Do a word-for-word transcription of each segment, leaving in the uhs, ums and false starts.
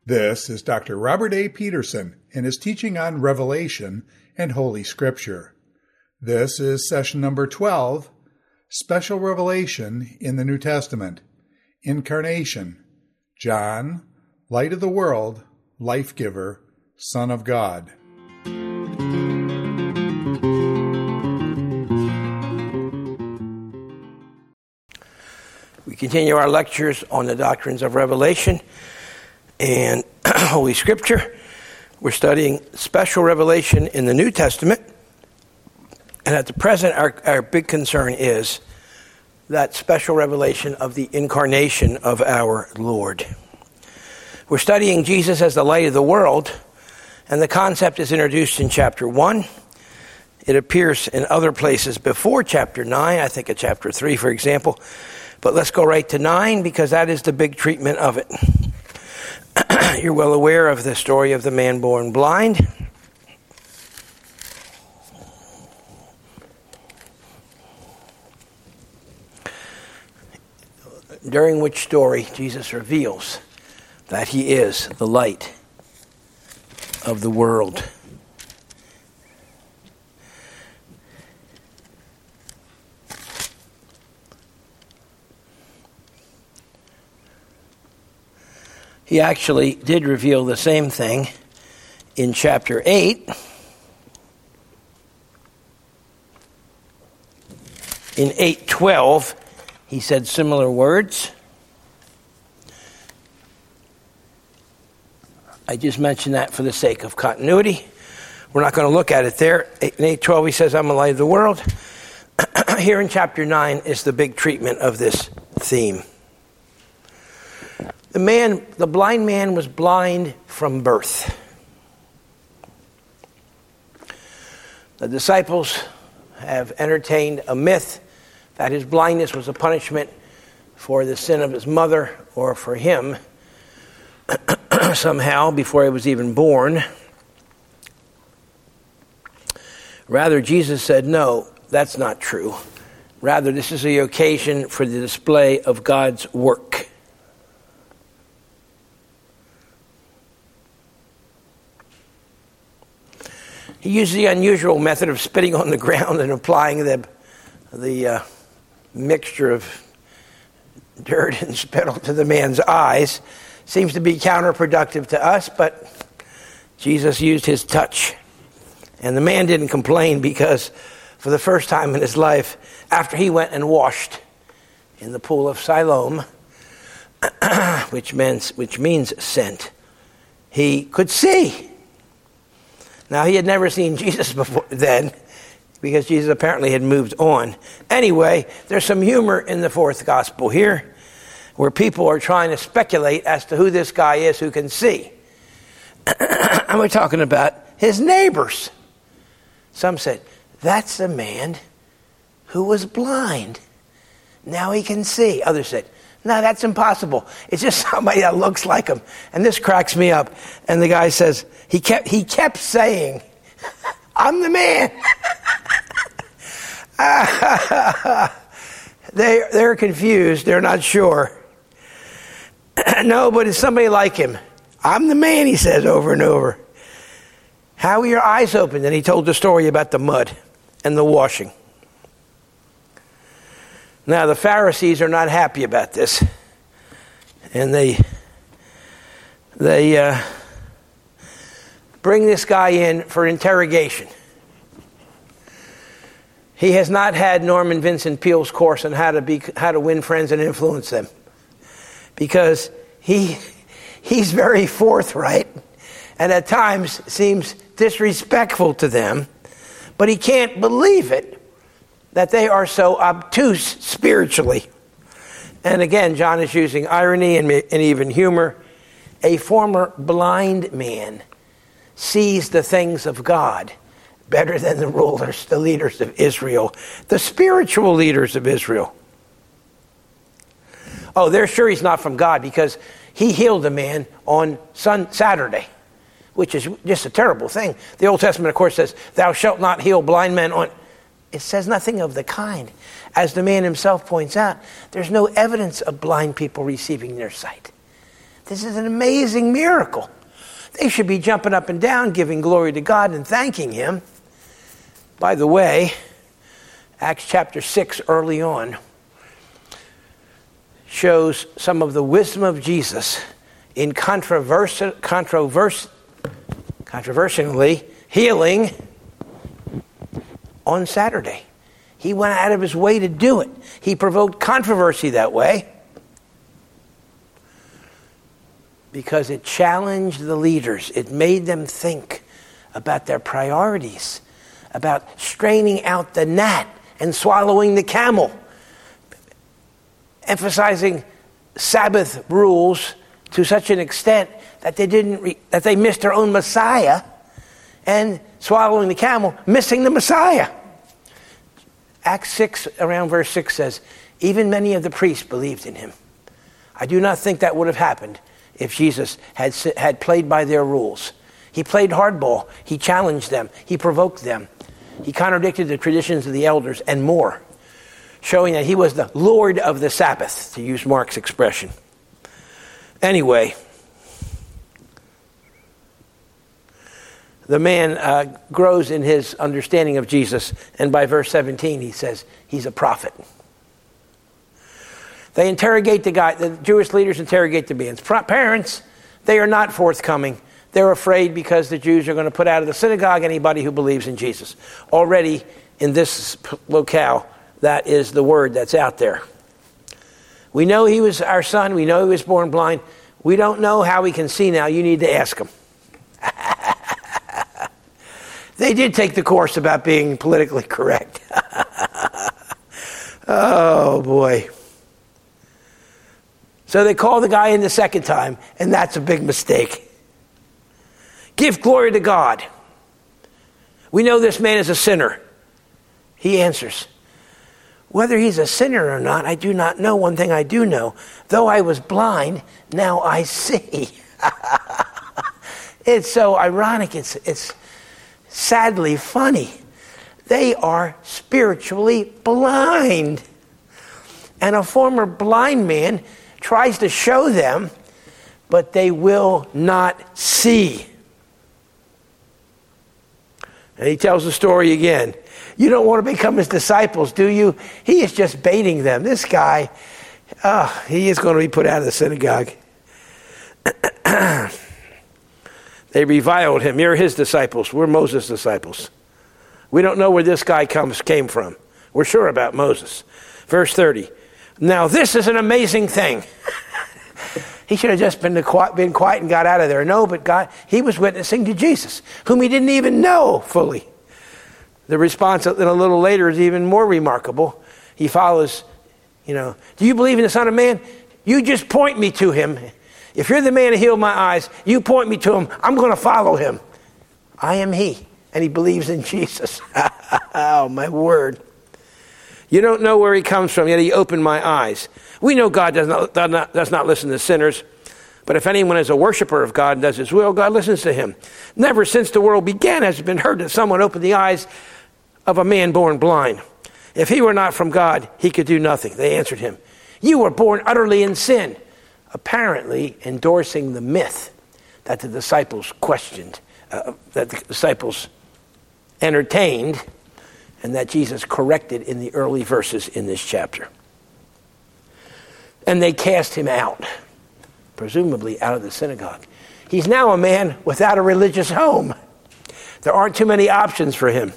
This is Doctor Robert A. Peterson and his teaching on Revelation and Holy Scripture. This is session number twelve, Special Revelation in the New Testament, Incarnation, John, Light of the World, Life Giver, Son of God. We continue our lectures on the doctrines of Revelation and Holy Scripture. We're studying special revelation in the New Testament. And at the present, our, our big concern is that special revelation of the incarnation of our Lord. We're studying Jesus as the light of the world, and the concept is introduced in chapter one. It appears in other places before chapter nine, I think at chapter three, for example. But let's go right to nine, because that is the big treatment of it. You're well aware of the story of the man born blind. During which story Jesus reveals that he is the light of the world. He actually did reveal the same thing in chapter eight. In eight twelve, he said similar words. I just mentioned that for the sake of continuity. We're not going to look at it there. In eight twelve, he says, I'm the light of the world. Here in chapter nine is the big treatment of this theme. The man, the blind man was blind from birth. The disciples have entertained a myth that his blindness was a punishment for the sin of his mother or for him somehow before he was even born. Rather, Jesus said, no, that's not true. Rather, this is the occasion for the display of God's work. He used the unusual method of spitting on the ground and applying the the uh, mixture of dirt and spittle to the man's eyes. Seems to be counterproductive to us, but Jesus used his touch. And the man didn't complain, because for the first time in his life, after he went and washed in the pool of Siloam, which means, which means sent, he could see. Now, he had never seen Jesus before then, because Jesus apparently had moved on. Anyway, there's some humor in the fourth gospel here, where people are trying to speculate as to who this guy is who can see. And we're talking about his neighbors. Some said, that's the man who was blind. Now he can see. Others said, no, that's impossible. It's just somebody that looks like him. And this cracks me up. And the guy says, he kept he kept saying, I'm the man. they, they're confused. They're not sure. No, but it's somebody like him. I'm the man, he says over and over. How were your eyes opened? And he told the story about the mud and the washing. Now, the Pharisees are not happy about this. And they they uh, bring this guy in for interrogation. He has not had Norman Vincent Peale's course on how to be how to win friends and influence them, because he he's very forthright and at times seems disrespectful to them, but he can't believe it that they are so obtuse spiritually. And again, John is using irony and, and even humor. A former blind man sees the things of God better than the rulers, the leaders of Israel, the spiritual leaders of Israel. Oh, they're sure he's not from God, because he healed a man on sun, Saturday, which is just a terrible thing. The Old Testament, of course, says, thou shalt not heal blind men on... It says nothing of the kind. As the man himself points out, there's no evidence of blind people receiving their sight. This is an amazing miracle. They should be jumping up and down, giving glory to God and thanking him. By the way, Acts chapter six early on shows some of the wisdom of Jesus in controversial, controvers, controversially healing on Saturday. He went out of his way to do it. He provoked controversy that way because it challenged the leaders. It made them think about their priorities, about straining out the gnat and swallowing the camel, emphasizing Sabbath rules to such an extent that they didn't re- that they missed their own Messiah, and swallowing the camel, missing the Messiah. Acts six, around verse six says, even many of the priests believed in him. I do not think that would have happened if Jesus had had played by their rules. He played hardball. He challenged them. He provoked them. He contradicted the traditions of the elders and more, showing that he was the Lord of the Sabbath, to use Mark's expression. Anyway, the man uh, grows in his understanding of Jesus, and by verse seventeen he says he's a prophet. They interrogate the guy, the Jewish leaders interrogate the man's parents. They are not forthcoming. They're afraid because the Jews are going to put out of the synagogue anybody who believes in Jesus. Already in this locale, that is the word that's out there. We know he was our son. We know he was born blind. We don't know how he can see now. You need to ask him. They did take the course about being politically correct. Oh, boy. So they call the guy in the second time, and that's a big mistake. Give glory to God. We know this man is a sinner. He answers, whether he's a sinner or not, I do not know. One thing I do know, though I was blind, now I see. It's so ironic. It's, it's sadly funny. They are spiritually blind. And a former blind man tries to show them, but they will not see. And he tells the story again. You don't want to become his disciples, do you? He is just baiting them. This guy, oh, he is going to be put out of the synagogue. They reviled him. You're his disciples. We're Moses' disciples. We don't know where this guy comes came from. We're sure about Moses. Verse thirty. Now this is an amazing thing. He should have just been been quiet and got out of there. No, but God, he was witnessing to Jesus, whom he didn't even know fully. The response a little later is even more remarkable. He follows, you know, do you believe in the Son of Man? You just point me to him. If you're the man who healed my eyes, you point me to him. I'm going to follow him. I am he. And he believes in Jesus. Oh, my word. You don't know where he comes from, yet he opened my eyes. We know God does not, does not, does not listen to sinners. But if anyone is a worshiper of God and does his will, God listens to him. Never since the world began has it been heard that someone opened the eyes of a man born blind. If he were not from God, he could do nothing. They answered him, you were born utterly in sin. Apparently endorsing the myth that the disciples questioned, uh, that the disciples entertained, and that Jesus corrected in the early verses in this chapter. And they cast him out, presumably out of the synagogue. He's now a man without a religious home. There aren't too many options for him.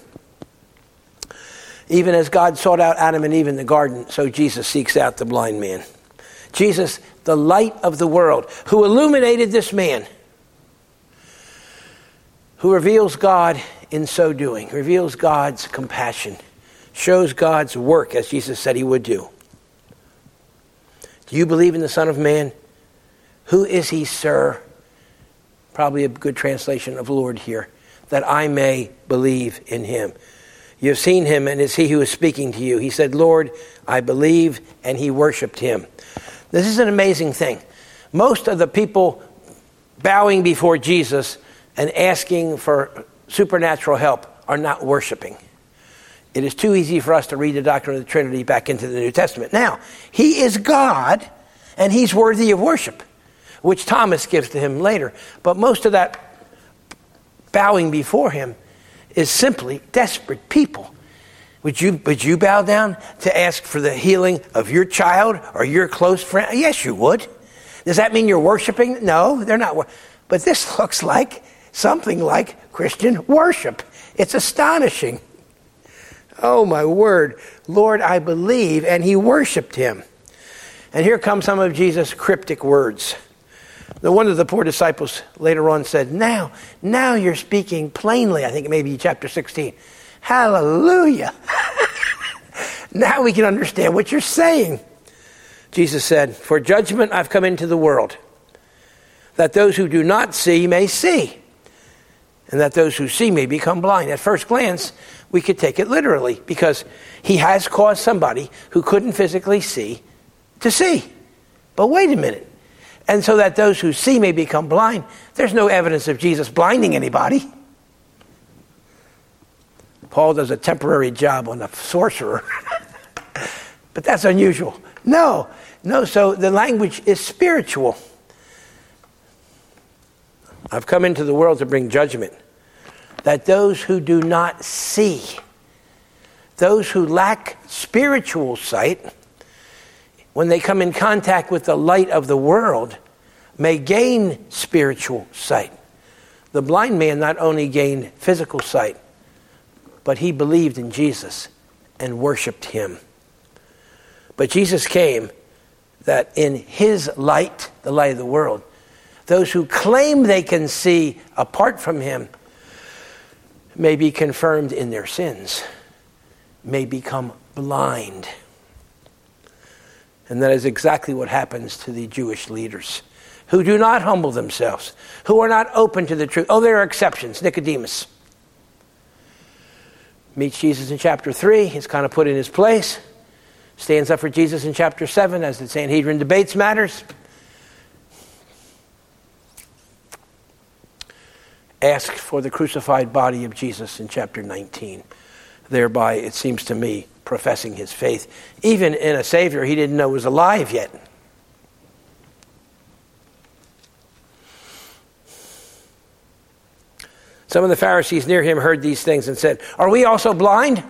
Even as God sought out Adam and Eve in the garden, so Jesus seeks out the blind man. Jesus, the light of the world, who illuminated this man, who reveals God in so doing, reveals God's compassion, shows God's work as Jesus said he would do. Do you believe in the Son of Man? Who is he, sir? Probably a good translation of Lord here. That I may believe in him. You have seen him, and it's he who is speaking to you. He said, Lord, I believe, and he worshiped him. This is an amazing thing. Most of the people bowing before Jesus and asking for supernatural help are not worshiping. It is too easy for us to read the doctrine of the Trinity back into the New Testament. Now, he is God, and he's worthy of worship. which Thomas gives to him later. But most of that bowing before him is simply desperate people. Would you, would you bow down to ask for the healing of your child or your close friend? Yes, you would. Does that mean you're worshiping? No, they're not. But this looks like something like Christian worship. It's astonishing. Oh, my word. Lord, I believe. And he worshiped him. And here come some of Jesus' cryptic words. The one of the poor disciples later on said, now, now you're speaking plainly. I think it may be chapter sixteen. Hallelujah. Now we can understand what you're saying. Jesus said, for judgment I've come into the world, that those who do not see may see, and that those who see may become blind. At first glance, we could take it literally, because he has caused somebody who couldn't physically see to see. But wait a minute. And so that those who see may become blind. There's no evidence of Jesus blinding anybody. Paul does a temporary job on a sorcerer. But that's unusual. No, no, so the language is spiritual. I've come into the world to bring judgment, that those who do not see, those who lack spiritual sight, when they come in contact with the light of the world, may gain spiritual sight. The blind man not only gained physical sight, but he believed in Jesus and worshiped him. But Jesus came that in his light, the light of the world, those who claim they can see apart from him may be confirmed in their sins, may become blind. And that is exactly what happens to the Jewish leaders who do not humble themselves, who are not open to the truth. Oh, there are exceptions. Nicodemus meets Jesus in chapter three. He's kind of put in his place. Stands up for Jesus in chapter seven as the Sanhedrin debates matters. Asked for the crucified body of Jesus in chapter nineteen. Thereby, it seems to me, professing his faith, even in a Savior he didn't know was alive yet. Some of the Pharisees near him heard these things and said, are we also blind?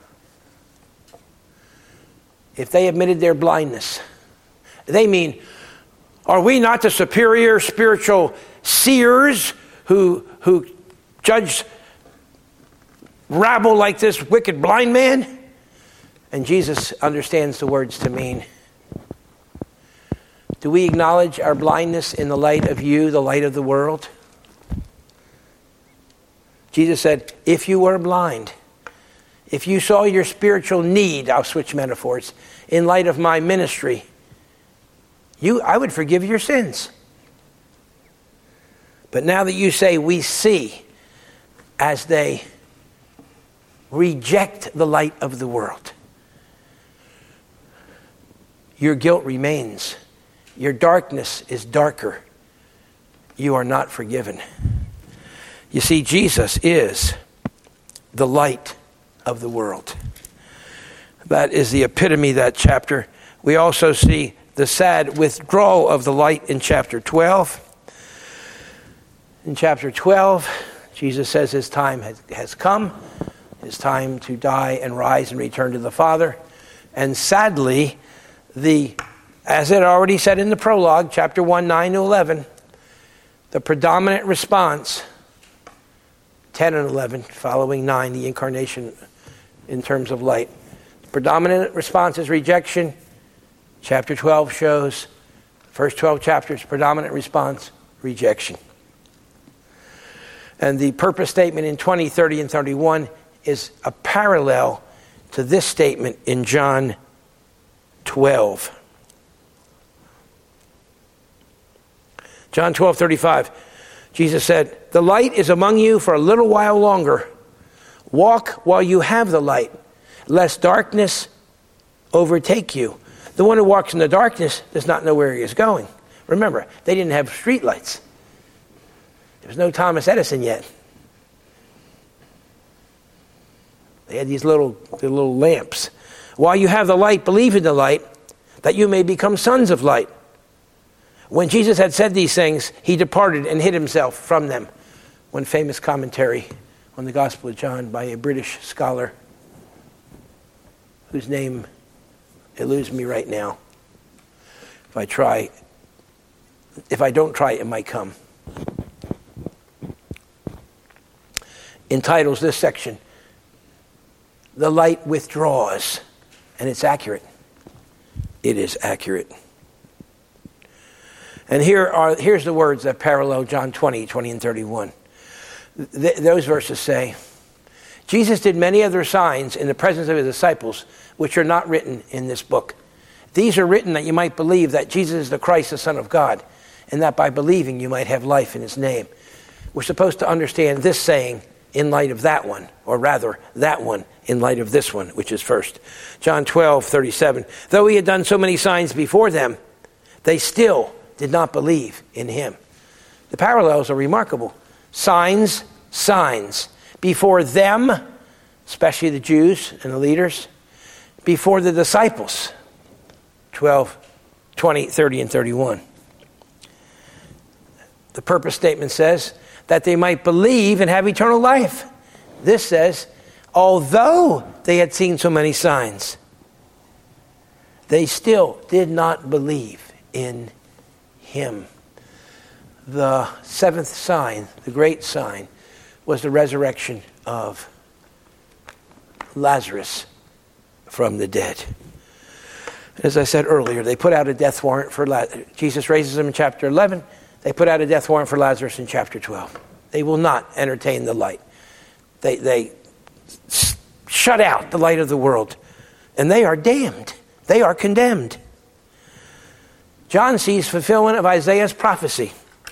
If they admitted their blindness, they mean, are we not the superior spiritual seers who, who judge rabble like this wicked blind man? And Jesus understands the words to mean, do we acknowledge our blindness in the light of you, the light of the world? Jesus said, if you were blind, if you saw your spiritual need, I'll switch metaphors, in light of my ministry, you, I would forgive your sins. But now that you say we see, as they reject the light of the world, your guilt remains. Your darkness is darker. You are not forgiven. You see, Jesus is the light of the world. That is the epitome of that chapter. We also see the sad withdrawal of the light in chapter twelve. In chapter twelve, Jesus says his time has, has come. His time to die and rise and return to the Father. And sadly, the, as it already said in the prologue, chapter one, nine to eleven, the predominant response, ten and eleven, following nine, the incarnation in terms of light. The predominant response is rejection. Chapter twelve shows, first twelve chapters, predominant response, rejection. And the purpose statement in twenty, thirty, and thirty-one is a parallel to this statement in John twelve. John twelve, thirty-five. Jesus said, the light is among you for a little while longer. Walk while you have the light, lest darkness overtake you. The one who walks in the darkness does not know where he is going. Remember, they didn't have street lights. There was no Thomas Edison yet. They had these little, the little lamps. While you have the light, believe in the light, that you may become sons of light. When Jesus had said these things, he departed and hid himself from them. One famous commentary on the Gospel of John by a British scholar whose name eludes me right now. If I try, if I don't try, it might come. Entitles this section, "The Light Withdraws," and it's accurate. It is accurate. And here are here's the words that parallel John twenty, twenty and thirty-one. Th- those verses say, Jesus did many other signs in the presence of his disciples, which are not written in this book. These are written that you might believe that Jesus is the Christ, the Son of God, and that by believing you might have life in his name. We're supposed to understand this saying in light of that one, or rather, that one in light of this one, which is first. John twelve, thirty-seven. Though he had done so many signs before them, they still did not believe in him. The parallels are remarkable. Signs, signs. Before them, especially the Jews and the leaders. Before the disciples. twelve, twenty, thirty, and thirty-one. The purpose statement says that they might believe and have eternal life. This says, although they had seen so many signs, they still did not believe in him. The seventh sign, the great sign, was the resurrection of Lazarus from the dead. As I said earlier, they put out a death warrant for Lazarus. Jesus raises him in chapter eleven. They put out a death warrant for Lazarus in chapter twelve. They will not entertain the light. They, they shut out the light of the world. And they are damned. They are condemned. John sees fulfillment of Isaiah's prophecy.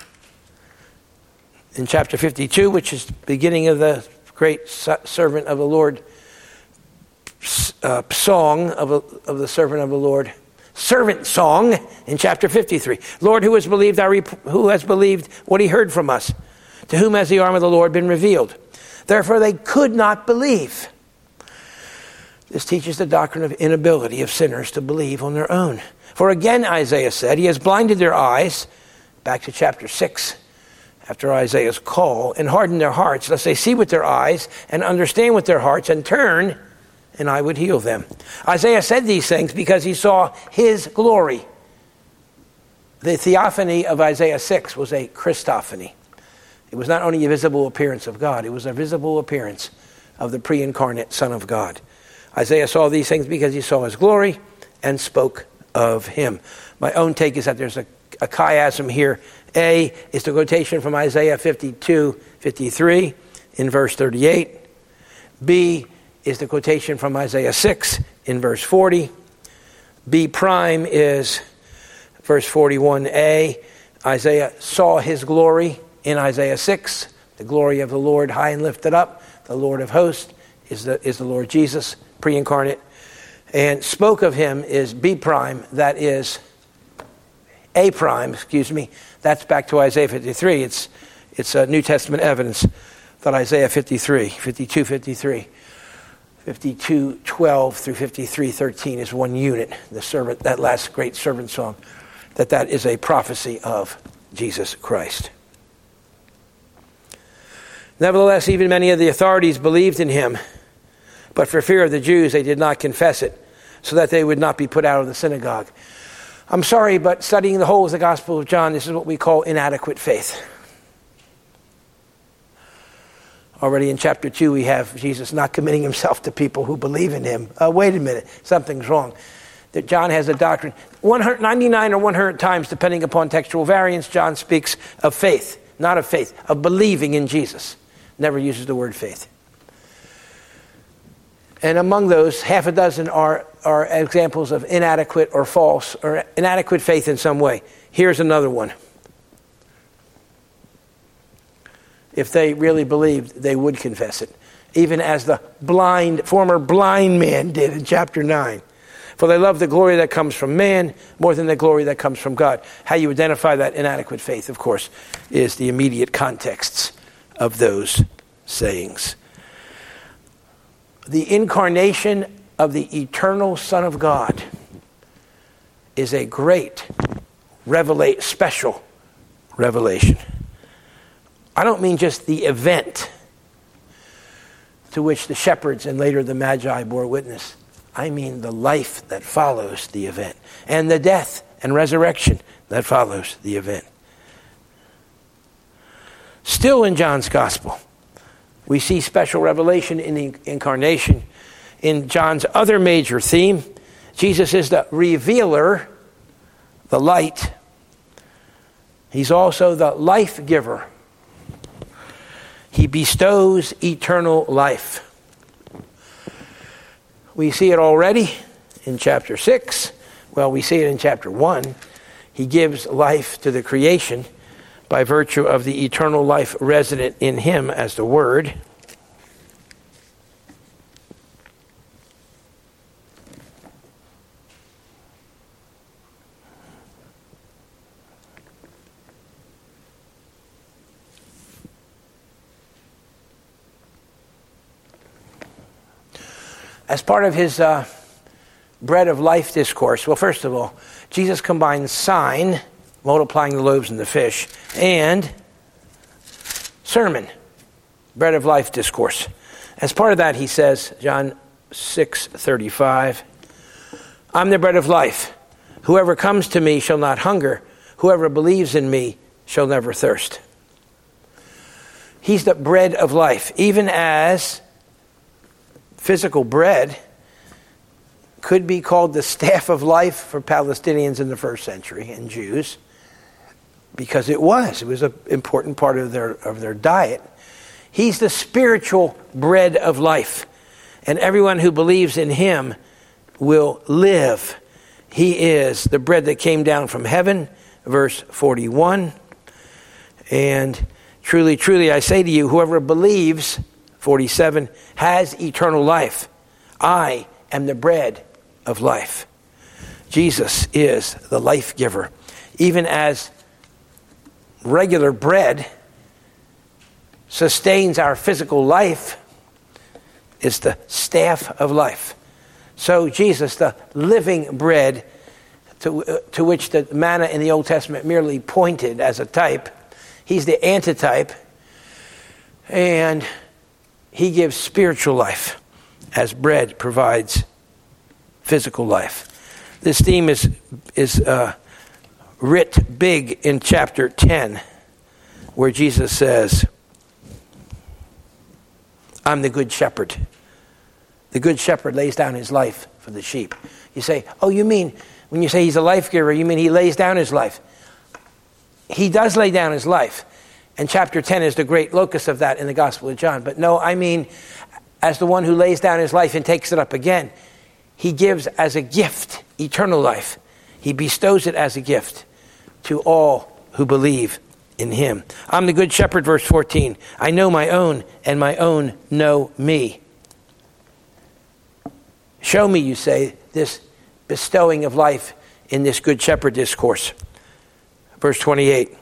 In chapter fifty-two, which is the beginning of the great servant of the Lord uh, song of, a, of the servant of the Lord. Servant song in chapter fifty-three. Lord, who has believed our rep- who has believed what he heard from us? To whom has the arm of the Lord been revealed? Therefore they could not believe. This teaches the doctrine of inability of sinners to believe on their own. For again, Isaiah said, he has blinded their eyes, back to chapter six, after Isaiah's call, and hardened their hearts, lest they see with their eyes and understand with their hearts and turn, and I would heal them. Isaiah said these things because he saw his glory. The theophany of Isaiah six was a Christophany. It was not only a visible appearance of God, it was a visible appearance of the pre-incarnate Son of God. Isaiah saw these things because he saw his glory and spoke of him. My own take is that there's a, a chiasm here. A is the quotation from Isaiah fifty-two, fifty-three in verse thirty-eight. B is the quotation from Isaiah six in verse forty. B prime is verse forty-one a. Isaiah saw his glory in Isaiah six, the glory of the Lord high and lifted up. The Lord of hosts is the, is the Lord Jesus, pre-incarnate. And spoke of him is B prime, that is A prime, excuse me. That's back to Isaiah fifty-three. It's it's a New Testament evidence that Isaiah fifty-three, fifty-two, fifty-three, fifty-two, twelve through fifty-three, thirteen is one unit. The servant, that last great servant song, that that is a prophecy of Jesus Christ. Nevertheless, even many of the authorities believed in him, but for fear of the Jews, they did not confess it, so that they would not be put out of the synagogue. I'm sorry, but studying the whole of the Gospel of John, this is what we call inadequate faith. Already in chapter two, we have Jesus not committing himself to people who believe in him. Uh, wait a minute, something's wrong. That John has a doctrine. one hundred ninety-nine or one hundred times, depending upon textual variance, John speaks of faith, not of faith, of believing in Jesus. Never uses the word faith. And among those, half a dozen are, are examples of inadequate or false or inadequate faith in some way. Here's another one. If they really believed, they would confess it. Even as the blind, former blind man did in chapter nine. For they love the glory that comes from man more than the glory that comes from God. How you identify that inadequate faith, of course, is the immediate contexts of those sayings. The incarnation of the eternal Son of God is a great revelate, special revelation. I don't mean just the event to which the shepherds and later the Magi bore witness. I mean the life that follows the event and the death and resurrection that follows the event. Still in John's Gospel, we see special revelation in the incarnation. In John's other major theme, Jesus is the revealer, the light. He's also the life giver. He bestows eternal life. We see it already in chapter six. Well, we see it in chapter one. He gives life to the creation by virtue of the eternal life resident in him as the Word. As part of his uh, bread of life discourse, well, first of all, Jesus combines sign, multiplying the loaves and the fish, and sermon, bread of life discourse. As part of that, he says, John six thirty-five, I'm the bread of life. Whoever comes to me shall not hunger. Whoever believes in me shall never thirst. He's the bread of life, even as physical bread could be called the staff of life for Palestinians in the first century and Jews, because it was. It was an important part of their of their diet. He's the spiritual bread of life, and everyone who believes in him will live. He is the bread that came down from heaven, verse forty-one. And truly, truly, I say to you, whoever believes, forty-seven, has eternal life. I am the bread of life. Jesus is the life giver. Even as regular bread sustains our physical life, is the staff of life. So Jesus, the living bread to, uh, to which the manna in the Old Testament merely pointed as a type, he's the antitype, and he gives spiritual life as bread provides physical life. This theme is is uh, writ big in chapter ten, where Jesus says, I'm the good shepherd. The good shepherd lays down his life for the sheep. You say, oh, you mean, when you say he's a life giver, you mean he lays down his life. He does lay down his life. And chapter ten is the great locus of that in the Gospel of John. But no, I mean, as the one who lays down his life and takes it up again, he gives as a gift eternal life. He bestows it as a gift to all who believe in him. I'm the good shepherd, verse fourteen. I know my own, and my own know me. Show me, you say, this bestowing of life in this good shepherd discourse. Verse twenty-eight.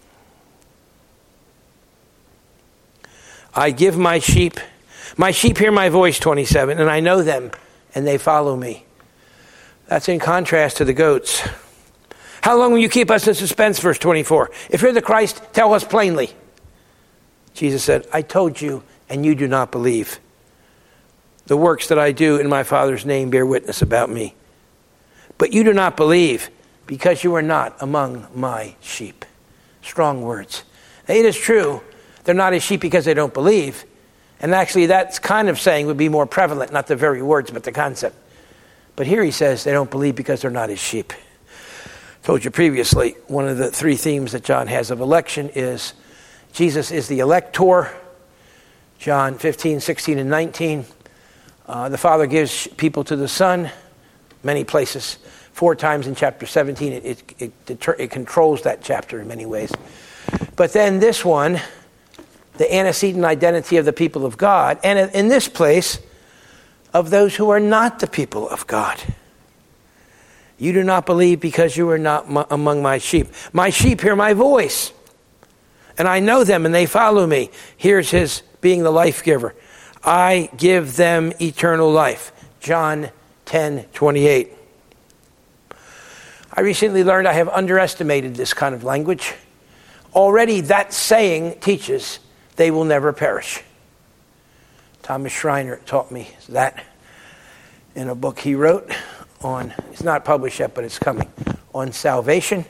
I give my sheep, my sheep hear my voice, twenty-seven, and I know them, and they follow me. That's in contrast to the goats. How long will you keep us in suspense, verse twenty-four? If you're the Christ, tell us plainly. Jesus said, I told you, and you do not believe. The works that I do in my Father's name bear witness about me. But you do not believe, because you are not among my sheep. Strong words. Now, it is true, they're not his sheep because they don't believe. And actually, that's kind of saying would be more prevalent, not the very words, but the concept. But here he says they don't believe because they're not his sheep. Told you previously, one of the three themes that John has of election is Jesus is the elector. John fifteen, sixteen, and nineteen. Uh, the Father gives people to the Son, many places. Four times in chapter seventeen, it, it, it, deter, it controls that chapter in many ways. But then this one, the antecedent identity of the people of God, and in this place, of those who are not the people of God. You do not believe because you are not m- among my sheep. My sheep hear my voice, and I know them, and they follow me. Here's his being the life giver. I give them eternal life. John ten twenty-eight. I recently learned I have underestimated this kind of language. Already that saying teaches they will never perish. Thomas Schreiner taught me that in a book he wrote on, it's not published yet, but it's coming, on salvation,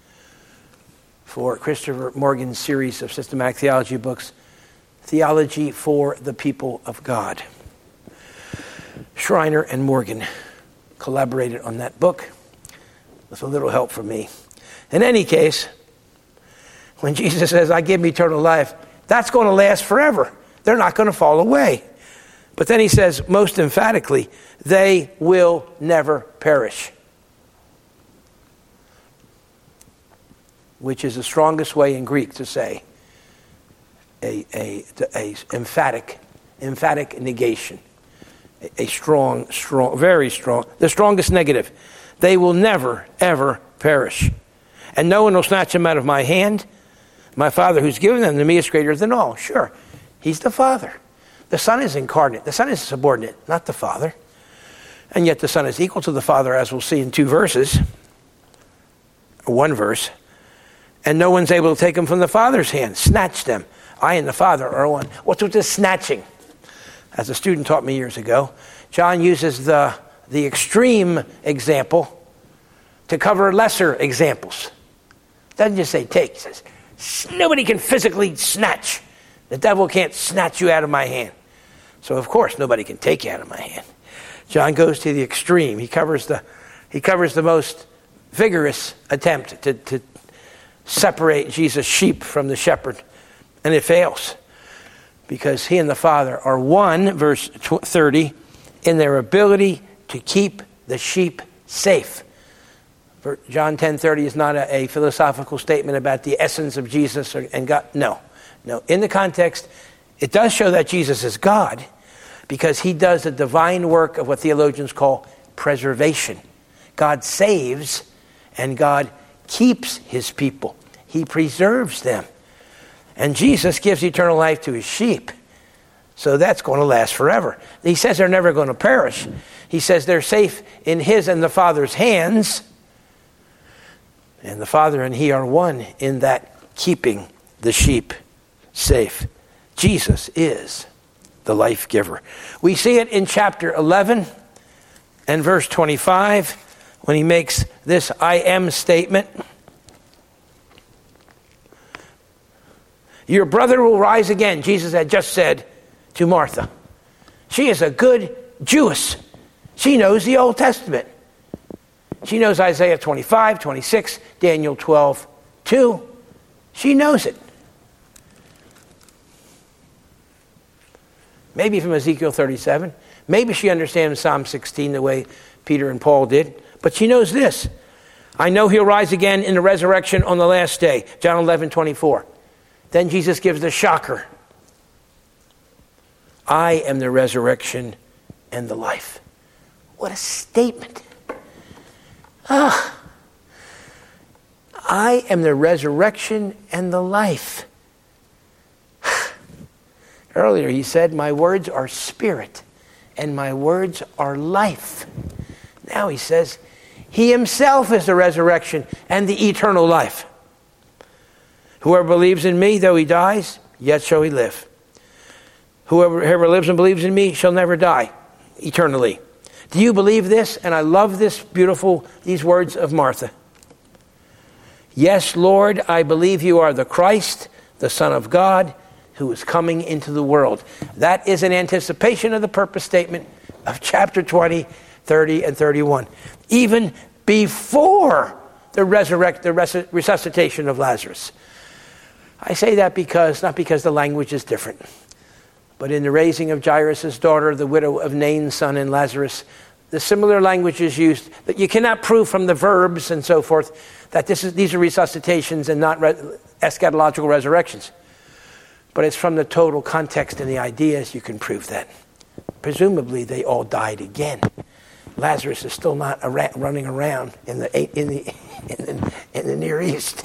for Christopher Morgan's series of systematic theology books, Theology for the People of God. Schreiner and Morgan collaborated on that book with a little help from me. In any case, when Jesus says, I give them eternal life, that's going to last forever. They're not going to fall away. But then he says, most emphatically, they will never perish. Which is the strongest way in Greek to say a, a, a emphatic, emphatic negation. A, a strong, strong, very strong, the strongest negative. They will never, ever perish. And no one will snatch them out of my hand. My Father who's given them to me is greater than all. Sure, he's the Father. The Son is incarnate. The Son is subordinate, not the Father. And yet the Son is equal to the Father, as we'll see in two verses, or one verse. And no one's able to take them from the Father's hand, snatch them. I and the Father are one. What's with this snatching? As a student taught me years ago, John uses the, the extreme example to cover lesser examples. Doesn't just say take. He says, nobody can physically snatch. The devil can't snatch you out of my hand. So of course nobody can take you out of my hand. John goes to the extreme. He covers the he covers the most vigorous attempt to, to separate Jesus' sheep from the shepherd. And it fails. Because he and the Father are one, verse thirty, in their ability to keep the sheep safe. John ten thirty is not a, a philosophical statement about the essence of Jesus or, and God. No, no. In the context, it does show that Jesus is God because he does a divine work of what theologians call preservation. God saves and God keeps his people. He preserves them. And Jesus gives eternal life to his sheep. So that's going to last forever. He says they're never going to perish. He says they're safe in his and the Father's hands. And the Father and he are one in that keeping the sheep safe. Jesus is the life giver. We see it in chapter eleven and verse twenty-five when he makes this I am statement. Your brother will rise again, Jesus had just said to Martha. She is a good Jewess. She knows the Old Testament. She knows Isaiah twenty-five, twenty-six, Daniel twelve, two. She knows it. Maybe from Ezekiel thirty-seven. Maybe she understands Psalm sixteen the way Peter and Paul did. But she knows this. I know he'll rise again in the resurrection on the last day. John eleven, twenty-four. Then Jesus gives the shocker. I am the resurrection and the life. What a statement. Ah, I am the resurrection and the life. Earlier he said, my words are spirit and my words are life. Now he says, he himself is the resurrection and the eternal life. Whoever believes in me, though he dies, yet shall he live. Whoever, whoever lives and believes in me shall never die eternally. Do you believe this? And I love this beautiful, these words of Martha. Yes, Lord, I believe you are the Christ, the Son of God, who is coming into the world. That is an anticipation of the purpose statement of chapter twenty, thirty, and thirty-one. Even before the resurrect, the res- resuscitation of Lazarus. I say that because, not because the language is different, but in the raising of Jairus' daughter, the widow of Nain's son, and Lazarus, the similar language is used that you cannot prove from the verbs and so forth that this is, these are resuscitations and not re- eschatological resurrections. But it's from the total context and the ideas you can prove that. Presumably they all died again. Lazarus is still not ara- running around in the in the in the, in the Near East.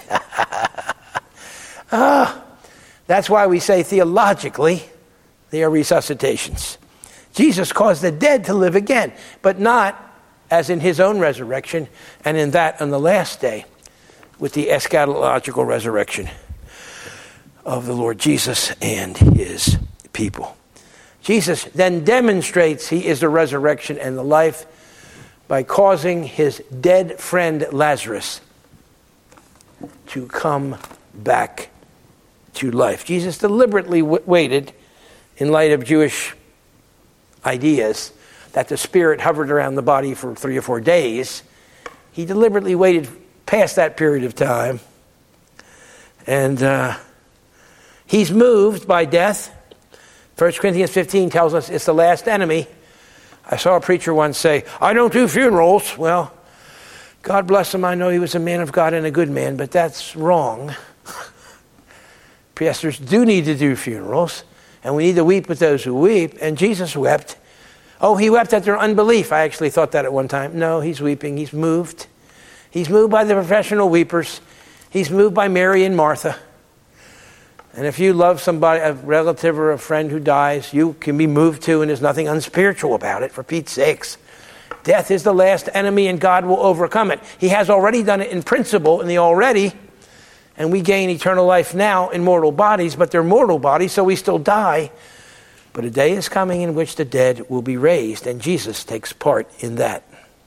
Ah, that's why we say theologically they are resuscitations. Jesus caused the dead to live again, but not as in his own resurrection, and in that on the last day, with the eschatological resurrection of the Lord Jesus and his people. Jesus then demonstrates he is the resurrection and the life by causing his dead friend Lazarus to come back to life. Jesus deliberately w- waited, in light of Jewish ideas, that the spirit hovered around the body for three or four days. He deliberately waited past that period of time. And uh, he's moved by death. First Corinthians fifteen tells us it's the last enemy. I saw a preacher once say, I don't do funerals. Well, God bless him, I know he was a man of God and a good man, but that's wrong. Pastors do need to do funerals, and we need to weep with those who weep, and Jesus wept. Oh, he wept at their unbelief. I actually thought that at one time. No, he's weeping. He's moved. He's moved by the professional weepers. He's moved by Mary and Martha. And if you love somebody, a relative or a friend who dies, you can be moved too, and there's nothing unspiritual about it, for Pete's sakes. Death is the last enemy, and God will overcome it. He has already done it in principle, in the already, and we gain eternal life now in mortal bodies, but they're mortal bodies, so we still die. But a day is coming in which the dead will be raised, and Jesus takes part in that.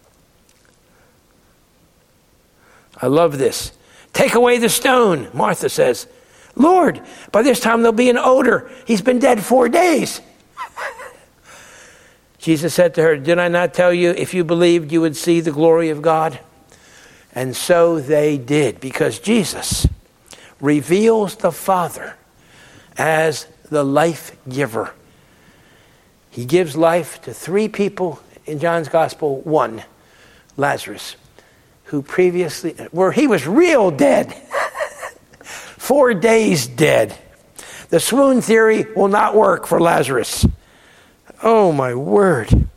I love this. Take away the stone, Martha says. Lord, by this time there'll be an odor. He's been dead four days. Jesus said to her, did I not tell you, if you believed, you would see the glory of God? And so they did, because Jesus reveals the Father as the life giver. He gives life to three people in John's Gospel. One, Lazarus, who previously, where he was real dead. Four days dead. The swoon theory will not work for Lazarus. Oh, my word.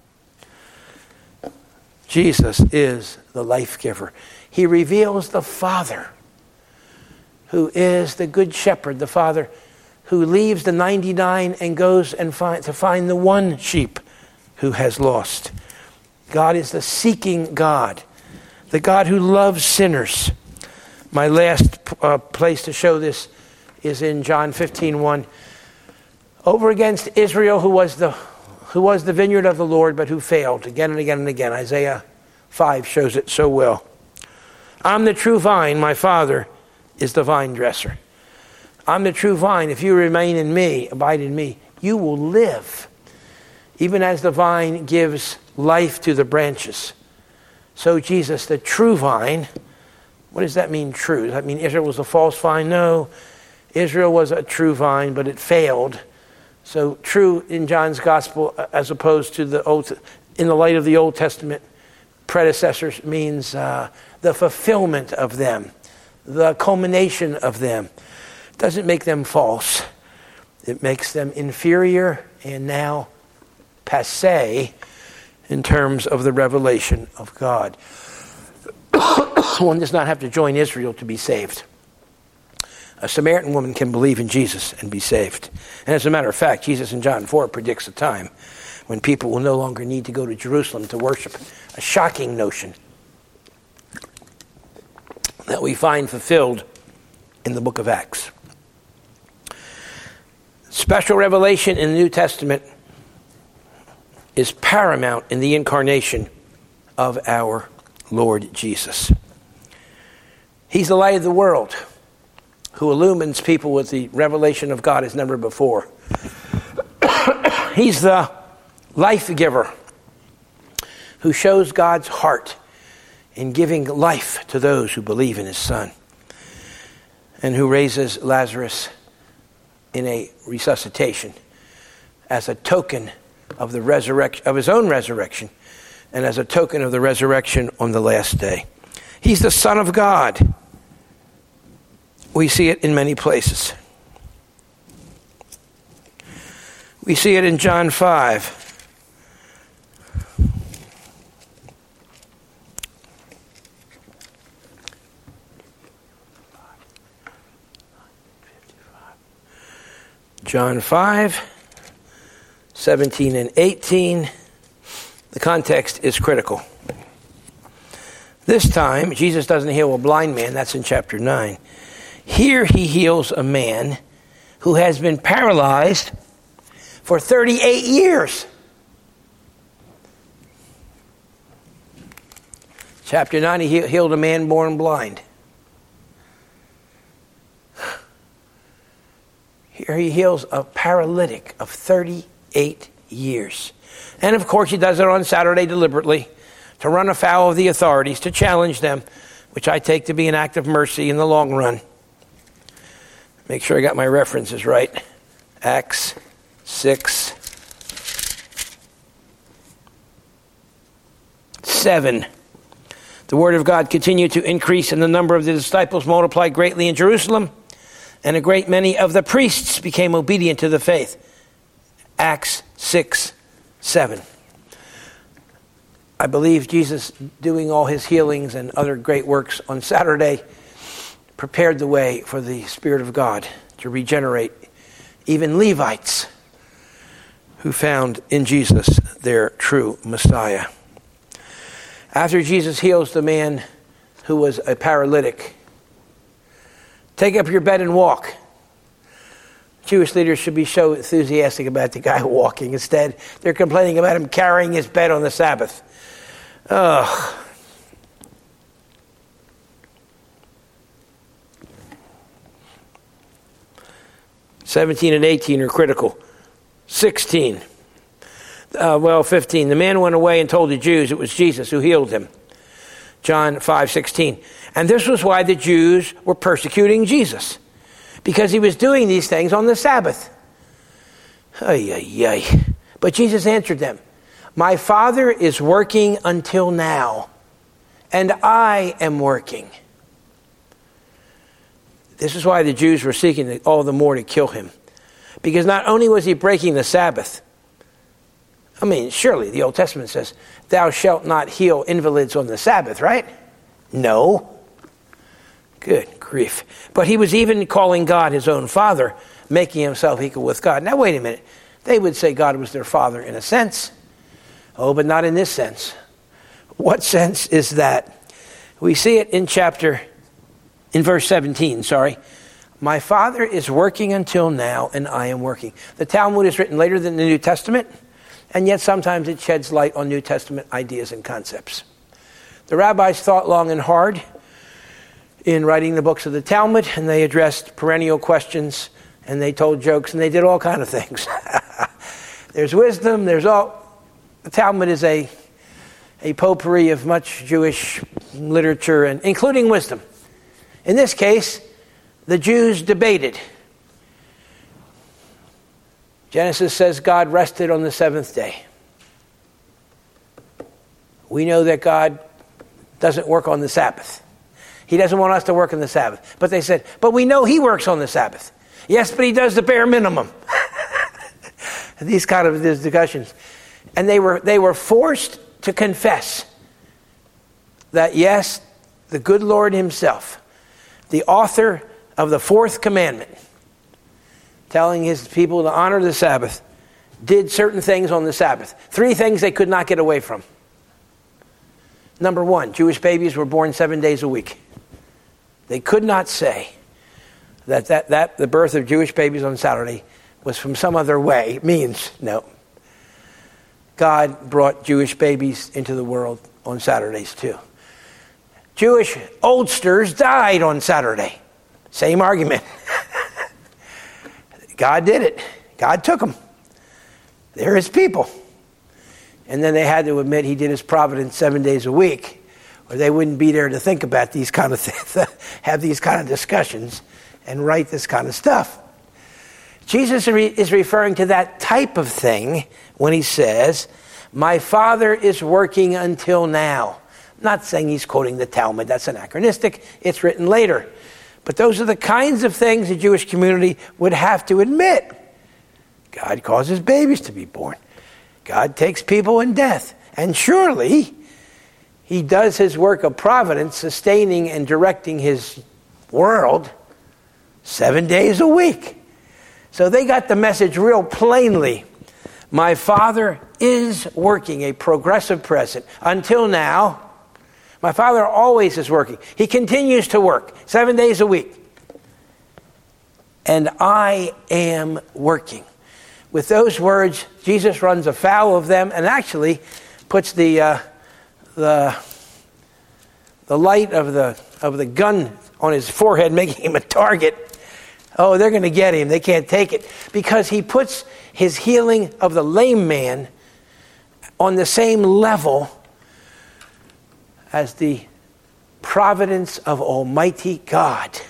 Jesus is the life giver. He reveals the Father, who is the good shepherd, the Father who leaves the ninety-nine and goes and find, to find the one sheep who has lost. God is the seeking God, the God who loves sinners. My last uh, place to show this is in John fifteen one. Over against Israel, who was the who was the vineyard of the Lord, but who failed again and again and again. Isaiah five shows it so well. I'm the true vine, my Father is the vine dresser. I'm the true vine. If you remain in me, abide in me, you will live. Even as the vine gives life to the branches, so Jesus, the true vine. What does that mean, true? Does that mean Israel was a false vine? No. Israel was a true vine, but it failed. So true in John's Gospel, as opposed to the Old, in the light of the Old Testament predecessors, means uh, the fulfillment of them, the culmination of them. It doesn't make them false. It makes them inferior and now passé in terms of the revelation of God. One does not have to join Israel to be saved. A Samaritan woman can believe in Jesus and be saved. And as a matter of fact, Jesus in John four predicts a time when people will no longer need to go to Jerusalem to worship. A shocking notion that we find fulfilled in the book of Acts. Special revelation in the New Testament is paramount in the incarnation of our Lord Jesus. He's the light of the world, who illumines people with the revelation of God as never before. He's the life giver, who shows God's heart in giving life to those who believe in his Son, and who raises Lazarus in a resuscitation as a token of the resurrection, of his own resurrection, and as a token of the resurrection on the last day. He's the Son of God. We see it in many places. We see it in John five. John five, seventeen and eighteen. The context is critical. This time, Jesus doesn't heal a blind man. That's in chapter nine. Here he heals a man who has been paralyzed for thirty-eight years. Chapter nine, he healed a man born blind. Here he heals a paralytic of thirty-eight years. And of course he does it on Saturday deliberately to run afoul of the authorities, to challenge them, which I take to be an act of mercy in the long run. Make sure I got my references right. Acts six, seven. The word of God continued to increase, and the number of the disciples multiplied greatly in Jerusalem, and a great many of the priests became obedient to the faith. Acts six, seven. I believe Jesus doing all his healings and other great works on Saturday prepared the way for the Spirit of God to regenerate even Levites who found in Jesus their true Messiah. After Jesus heals the man who was a paralytic, take up your bed and walk. Jewish leaders should be so enthusiastic about the guy walking. Instead, they're complaining about him carrying his bed on the Sabbath. Ugh. seventeen and eighteen are critical. sixteen. Uh, well, fifteen. The man went away and told the Jews it was Jesus who healed him. John five sixteen. And this was why the Jews were persecuting Jesus, because he was doing these things on the Sabbath. Ay, ay, ay. But Jesus answered them, my Father is working until now, and I am working. This is why the Jews were seeking all the more to kill him. Because not only was he breaking the Sabbath, I mean, surely the Old Testament says, thou shalt not heal invalids on the Sabbath, right? No. Good grief. But he was even calling God his own Father, making himself equal with God. Now, wait a minute. They would say God was their Father in a sense. Oh, but not in this sense. What sense is that? We see it in chapter, in verse seventeen, sorry. My Father is working until now, and I am working. The Talmud is written later than the New Testament, and yet sometimes it sheds light on New Testament ideas and concepts. The rabbis thought long and hard in writing the books of the Talmud, and they addressed perennial questions, and they told jokes, and they did all kinds of things. There's wisdom, there's all... The Talmud is a, a potpourri of much Jewish literature, and including wisdom. In this case, the Jews debated. Genesis says God rested on the seventh day. We know that God doesn't work on the Sabbath. He doesn't want us to work on the Sabbath. But they said, but we know he works on the Sabbath. Yes, but he does the bare minimum. These kind of discussions. And they were they were forced to confess that, yes, the good Lord himself, the author of the fourth commandment, telling his people to honor the Sabbath, did certain things on the Sabbath. Three things they could not get away from. Number one, Jewish babies were born seven days a week. They could not say that, that, that the birth of Jewish babies on Saturday was from some other way. Means, no. God brought Jewish babies into the world on Saturdays too. Jewish oldsters died on Saturday. Same argument. God did it. God took them. They're his people. And then they had to admit he did his providence seven days a week, or they wouldn't be there to think about these kind of things, have these kind of discussions, and write this kind of stuff. Jesus is referring to that type of thing when he says, my Father is working until now. I'm not saying he's quoting the Talmud. That's anachronistic. It's written later. But those are the kinds of things the Jewish community would have to admit. God causes babies to be born. God takes people in death. And surely he does his work of providence, sustaining and directing his world seven days a week. So they got the message real plainly. My Father is working, a progressive present. Until now, My Father always is working. He continues to work seven days a week. And I am working. With those words, Jesus runs afoul of them and actually puts the uh, the the light of the of the gun on his forehead, making him a target. Oh, they're going to get him. They can't take it. Because he puts his healing of the lame man on the same level as the providence of Almighty God.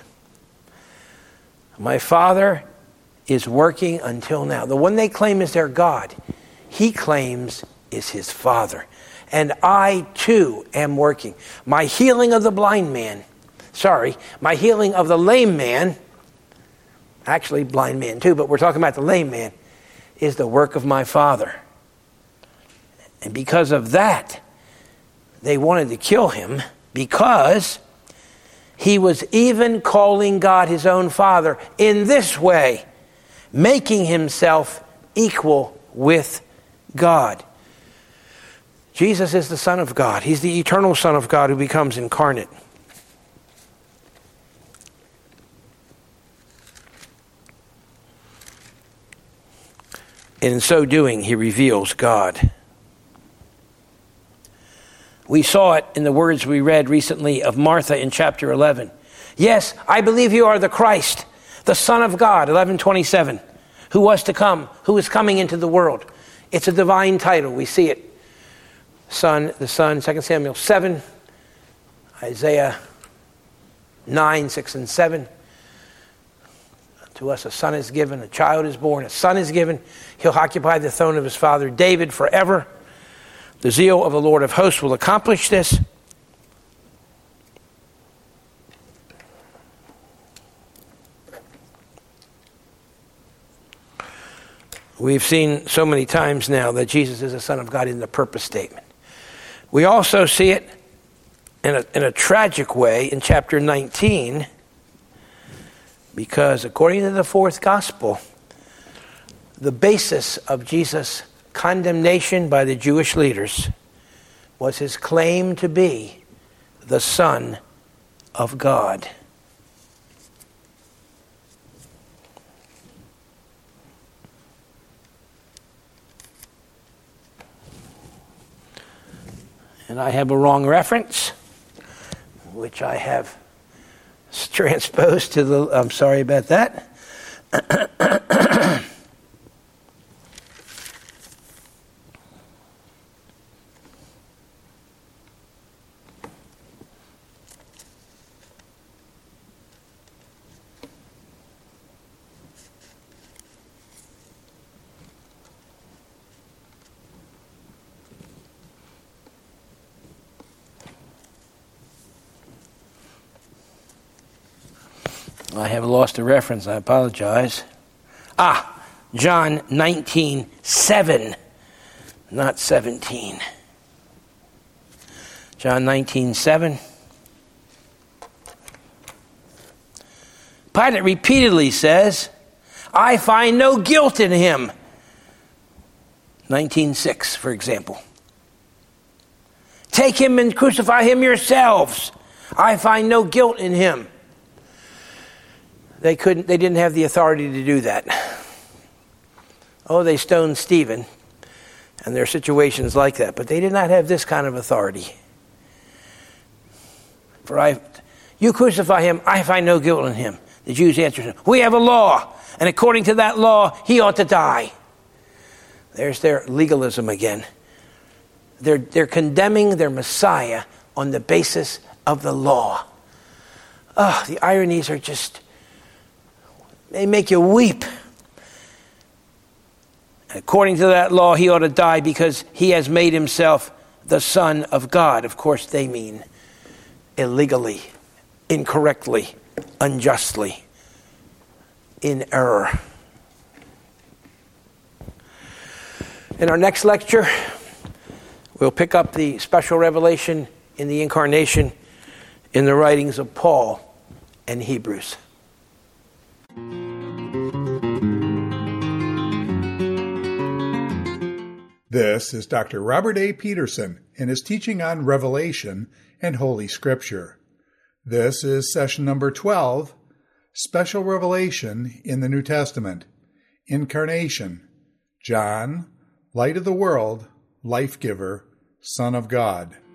My Father is working until now. The one they claim is their God, he claims is his Father. And I too am working. My healing of the blind man, sorry, my healing of the lame man, actually blind man too, but we're talking about the lame man, is the work of my Father. And because of that, they wanted to kill him, because he was even calling God his own Father in this way, making himself equal with God. Jesus is the Son of God. He's the eternal Son of God who becomes incarnate. And in so doing, he reveals God. We saw it in the words we read recently of Martha in chapter eleven. Yes, I believe you are the Christ, the Son of God, eleven twenty-seven, who was to come, who is coming into the world. It's a divine title. We see it. Son, the Son, Second Samuel seven, Isaiah nine, six, and seven. To us a son is given, a child is born, a son is given. He'll occupy the throne of his father David forever. The zeal of the Lord of hosts will accomplish this. We've seen so many times now that Jesus is the Son of God in the purpose statement. We also see it in a, in a tragic way in chapter nineteen, because according to the fourth gospel, the basis of Jesus' condemnation by the Jewish leaders was his claim to be the Son of God. And I have a wrong reference, which I have transposed to the... I'm sorry about that. I have lost a reference. I apologize. Ah, John nineteen seven, not seventeen. John nineteen seven. Pilate repeatedly says, I find no guilt in him. nineteen six, for example. Take him and crucify him yourselves. I find no guilt in him. They couldn't, they didn't have the authority to do that. Oh, they stoned Stephen, and there are situations like that, but they did not have this kind of authority. For I, you crucify him, I find no guilt in him. The Jews answered him, we have a law, and according to that law, he ought to die. There's their legalism again. They're, they're condemning their Messiah on the basis of the law. Oh, the ironies are just... they make you weep. According to that law, he ought to die because he has made himself the Son of God. Of course, they mean illegally, incorrectly, unjustly, in error. In our next lecture, we'll pick up the special revelation in the incarnation in the writings of Paul and Hebrews. This is Doctor Robert A. Peterson in his teaching on Revelation and Holy Scripture. This is session number twelve, Special Revelation in the New Testament, Incarnation, John, Light of the World, Life Giver, Son of God.